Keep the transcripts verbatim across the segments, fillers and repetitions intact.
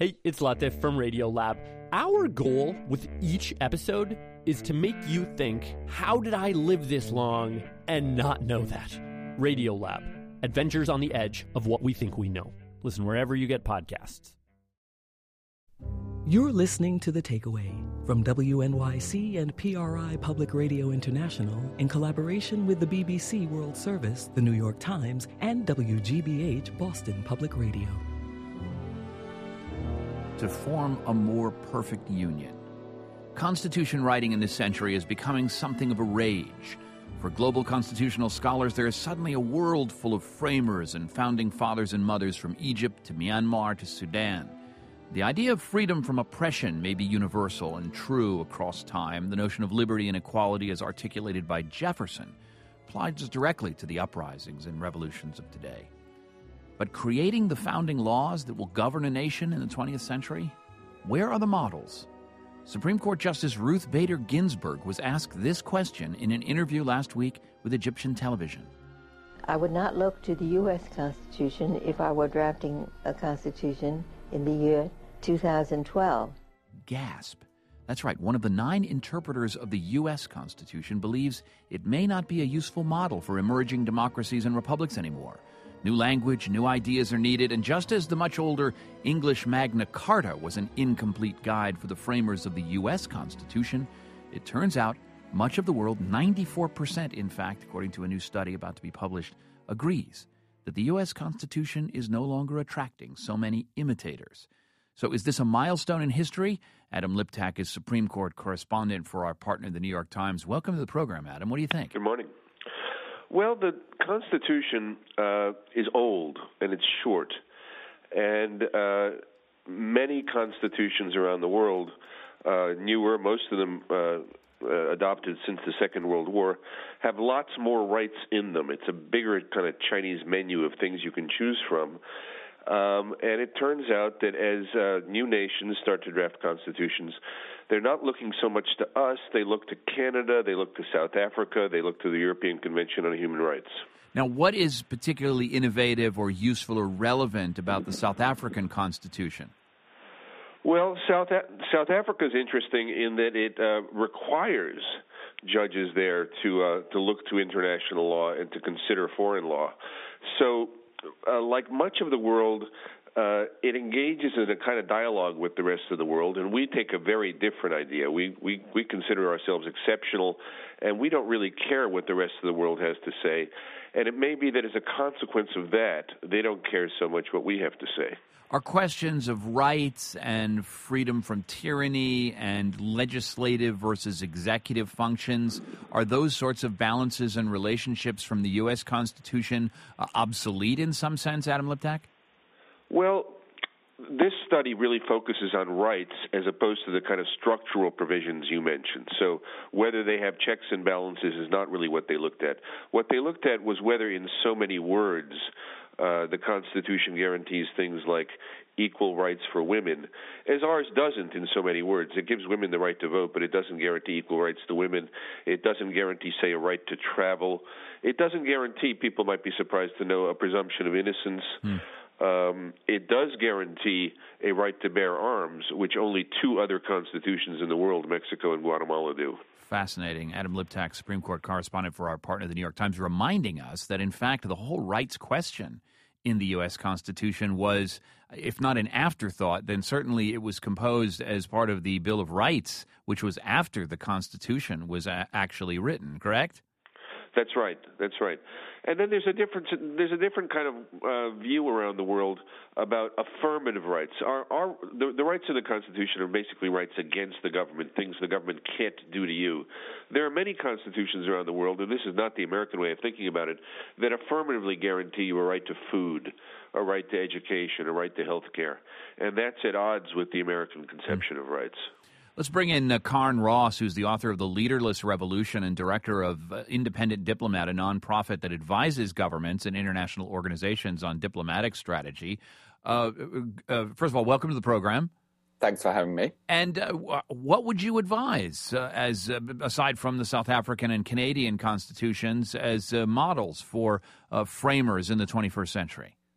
Hey, it's Latif from Radiolab. Our goal with each episode is to make you think, how did I live this long and not know that? Radiolab, adventures on the edge of what we think we know. Listen wherever you get podcasts. You're listening to The Takeaway from W N Y C and P R I Public Radio International in collaboration with the B B C World Service, the New York Times, and W G B H Boston Public Radio. To form a more perfect union. Constitution writing in this century is becoming something of a rage. For global constitutional scholars, there is suddenly a world full of framers and founding fathers and mothers from Egypt to Myanmar to Sudan. The idea of freedom from oppression may be universal and true across time. The notion of liberty and equality as articulated by Jefferson applies directly to the uprisings and revolutions of today. But creating the founding laws that will govern a nation in the twentieth century? Where are the models? Supreme Court Justice Ruth Bader Ginsburg was asked this question in an interview last week with Egyptian television. I would not look to the U S Constitution if I were drafting a constitution in the year two thousand twelve. Gasp. That's right. One of the nine interpreters of the U S Constitution believes it may not be a useful model for emerging democracies and republics anymore. New language, new ideas are needed, and just as the much older English Magna Carta was an incomplete guide for the framers of the U S Constitution, it turns out much of the world, ninety-four percent in fact, according to a new study about to be published, agrees that the U S Constitution is no longer attracting so many imitators. So is this a milestone in history? Adam Liptak is Supreme Court correspondent for our partner, the New York Times. Welcome to the program, Adam. What do you think? Good morning. Well, the Constitution uh, is old and it's short, and uh, many constitutions around the world, uh, newer, most of them uh, uh, adopted since the Second World War, have lots more rights in them. It's a bigger kind of Chinese menu of things you can choose from. Um, and it turns out that as uh, new nations start to draft constitutions, they're not looking so much to us. They look to Canada, they look to South Africa, they look to the European Convention on Human Rights. Now, what is particularly innovative or useful or relevant about the South African Constitution? Well, South A- South Africa is interesting in that it uh, requires judges there to uh, to look to international law and to consider foreign law. So, uh, like much of the world, uh, it engages in a kind of dialogue with the rest of the world, and we take a very different idea. We we we consider ourselves exceptional, and we don't really care what the rest of the world has to say. And it may be that as a consequence of that, they don't care so much what we have to say. Are questions of rights and freedom from tyranny and legislative versus executive functions, are those sorts of balances and relationships from the U S Constitution uh, obsolete in some sense, Adam Liptak? Well, this study really focuses on rights as opposed to the kind of structural provisions you mentioned. So whether they have checks and balances is not really what they looked at. What they looked at was whether in so many words uh, the Constitution guarantees things like equal rights for women, as ours doesn't in so many words. It gives women the right to vote, but it doesn't guarantee equal rights to women. It doesn't guarantee, say, a right to travel. It doesn't guarantee, people might be surprised to know, a presumption of innocence. Hmm. Um, it does guarantee a right to bear arms, which only two other constitutions in the world, Mexico and Guatemala, do. Fascinating. Adam Liptak, Supreme Court correspondent for our partner, the New York Times, reminding us that, in fact, the whole rights question in the U S Constitution was, if not an afterthought, then certainly it was composed as part of the Bill of Rights, which was after the Constitution was a- actually written, correct? That's right. That's right. And then there's a different there's a different kind of uh, view around the world about affirmative rights. Our, our the, the rights of the Constitution are basically rights against the government, things the government can't do to you. There are many constitutions around the world, and this is not the American way of thinking about it, that affirmatively guarantee you a right to food, a right to education, a right to health care. And that's at odds with the American conception of rights. Let's bring in uh, Karn Ross, who's the author of The Leaderless Revolution and director of uh, Independent Diplomat, a nonprofit that advises governments and international organizations on diplomatic strategy. Uh, uh, first of all, welcome to the program. Thanks for having me. And uh, what would you advise, uh, as uh, aside from the South African and Canadian constitutions, as uh, models for uh, framers in the twenty-first century?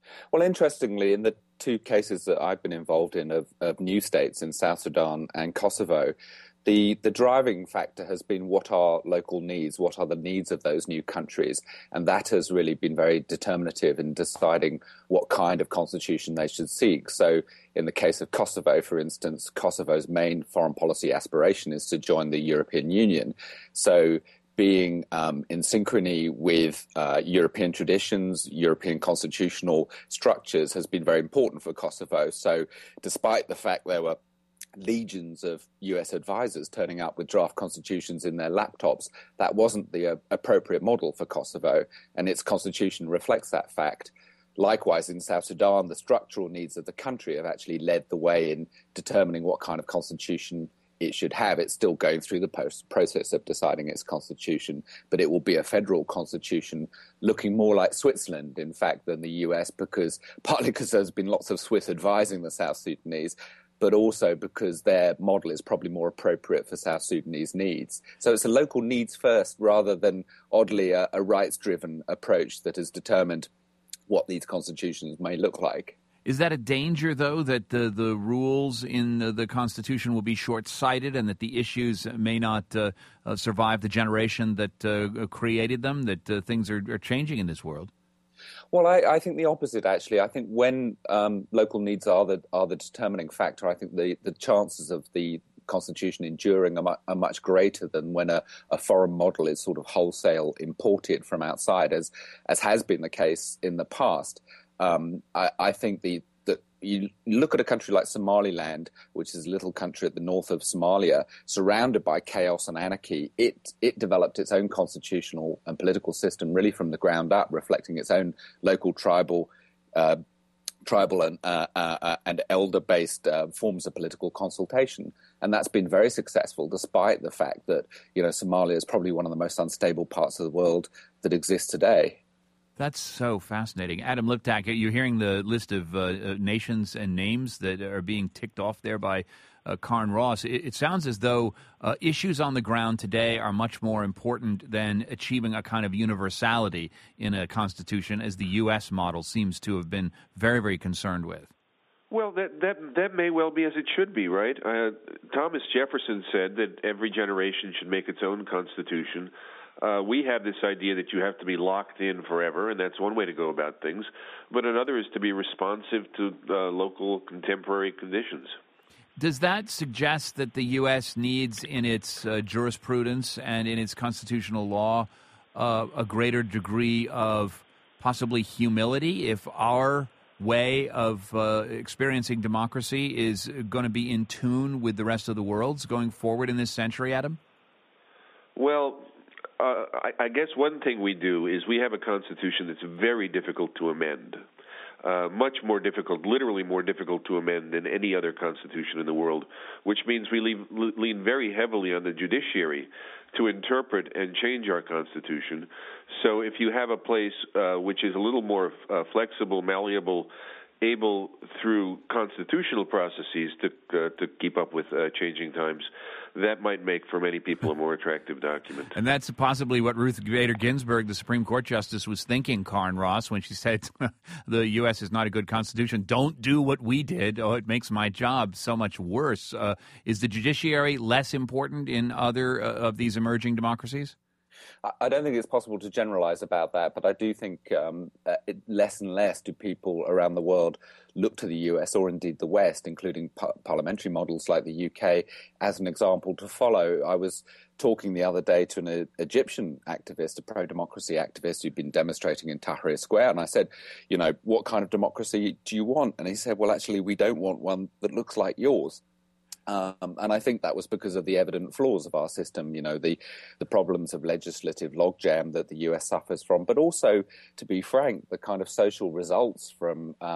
Well, interestingly, in the two cases that I've been involved in of, of new states in South Sudan and Kosovo, the, the driving factor has been what are local needs, what are the needs of those new countries, and that has really been very determinative in deciding what kind of constitution they should seek. So in the case of Kosovo, for instance, Kosovo's main foreign policy aspiration is to join the European Union. So being um, in synchrony with uh, European traditions, European constitutional structures has been very important for Kosovo. So despite the fact there were legions of U S advisors turning up with draft constitutions in their laptops, that wasn't the uh, appropriate model for Kosovo, and its constitution reflects that fact. Likewise, in South Sudan, the structural needs of the country have actually led the way in determining what kind of constitution it should have. It's still going through the post process of deciding its constitution, but it will be a federal constitution looking more like Switzerland, in fact, than the U S, because partly because there's been lots of Swiss advising the South Sudanese, but also because their model is probably more appropriate for South Sudanese needs. So it's a local needs first rather than, oddly, a, a rights-driven approach that has determined what these constitutions may look like. Is that a danger, though, that the, the rules in the, the Constitution will be short-sighted and that the issues may not uh, uh, survive the generation that uh, created them, that uh, things are, are changing in this world? Well, I, I think the opposite, actually. I think when um, local needs are the are the determining factor, I think the, the chances of the Constitution enduring are, mu- are much greater than when a, a foreign model is sort of wholesale imported from outside, as as has been the case in the past. Um, I, I think the, the you look at a country like Somaliland, which is a little country at the north of Somalia, surrounded by chaos and anarchy. It it developed its own constitutional and political system really from the ground up, reflecting its own local tribal, uh, tribal and uh, uh, and elder-based uh, forms of political consultation, and that's been very successful, despite the fact that you know Somalia is probably one of the most unstable parts of the world that exists today. That's so fascinating. Adam Liptak, you're hearing the list of uh, nations and names that are being ticked off there by uh, Karen Ross. It, it sounds as though uh, issues on the ground today are much more important than achieving a kind of universality in a constitution, as the U S model seems to have been very, very concerned with. Well, that that that may well be as it should be, right? Uh, Thomas Jefferson said that every generation should make its own constitution. Uh, we have this idea that you have to be locked in forever, and that's one way to go about things. But another is to be responsive to uh, local contemporary conditions. Does that suggest that the U S needs in its uh, jurisprudence and in its constitutional law uh, a greater degree of possibly humility if our way of uh, experiencing democracy is going to be in tune with the rest of the world's going forward in this century, Adam? Well, Uh, I, I guess one thing we do is we have a constitution that's very difficult to amend, uh, much more difficult, literally more difficult to amend than any other constitution in the world, which means we leave, lean very heavily on the judiciary to interpret and change our constitution. So if you have a place uh, which is a little more uh, flexible, malleable, able through constitutional processes to uh, to keep up with uh, changing times, that might make for many people a more attractive document. And that's possibly what Ruth Bader Ginsburg, the Supreme Court Justice, was thinking, Karen Ross, when she said the U S is not a good constitution. Don't do what we did. Oh, it makes my job so much worse. Uh, is the judiciary less important in other uh, of these emerging democracies? I don't think it's possible to generalize about that, but I do think um, uh, it, less and less do people around the world look to the U S or indeed the West, including par- parliamentary models like the U K, as an example to follow. I was talking the other day to an uh, Egyptian activist, a pro-democracy activist who'd been demonstrating in Tahrir Square, and I said, you know, what kind of democracy do you want? And he said, well, actually, we don't want one that looks like yours. Um, and I think that was because of the evident flaws of our system, you know, the, the problems of legislative logjam that the U S suffers from, but also, to be frank, the kind of social results from um,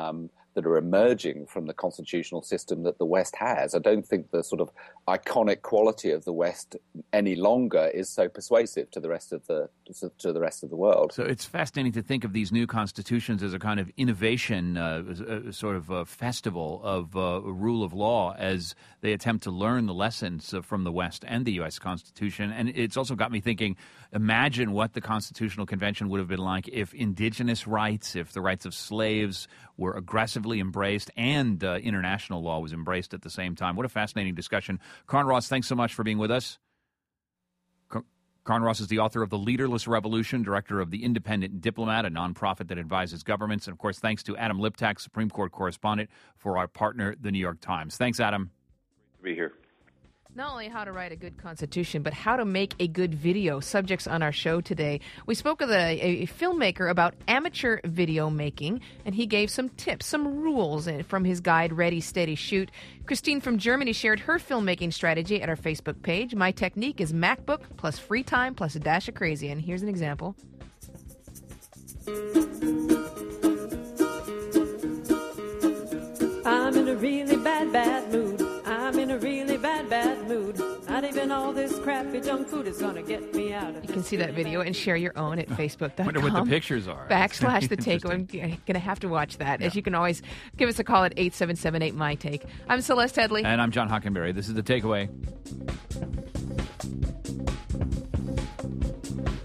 that are emerging from the constitutional system that the West has. I don't think the sort of iconic quality of the West any longer is so persuasive to the rest of the to the rest of the world. So it's fascinating to think of these new constitutions as a kind of innovation, uh, a sort of a festival of uh, rule of law as they attempt to learn the lessons uh, from the West and the U S Constitution. And it's also got me thinking, imagine what the Constitutional Convention would have been like if indigenous rights, if the rights of slaves were aggressively embraced and uh, international law was embraced at the same time. What a fascinating discussion. Karn Ross, thanks so much for being with us. Karn Ross is the author of The Leaderless Revolution, director of The Independent Diplomat, a nonprofit that advises governments. And, of course, thanks to Adam Liptak, Supreme Court correspondent for our partner, The New York Times. Thanks, Adam. Great to be here. Not only how to write a good constitution, but how to make a good video. Subjects on our show today. We spoke with a, a filmmaker about amateur video making, and he gave some tips, some rules from his guide, Ready, Steady, Shoot. Christine from Germany shared her filmmaking strategy at our Facebook page. My technique is MacBook plus free time plus a dash of crazy. And here's an example. I'm in a really bad, bad mood. I'm in a really bad, bad mood. Not even all this crappy junk food is going to get me out of You can see that video and share your own at facebook dot com. I wonder what the pictures are. Backslash the takeaway. I'm going to have to watch that. Yeah. As you can always give us a call at eight seven seven eight, M Y Take. I'm Celeste Headley. And I'm John Hockenberry. This is The Takeaway.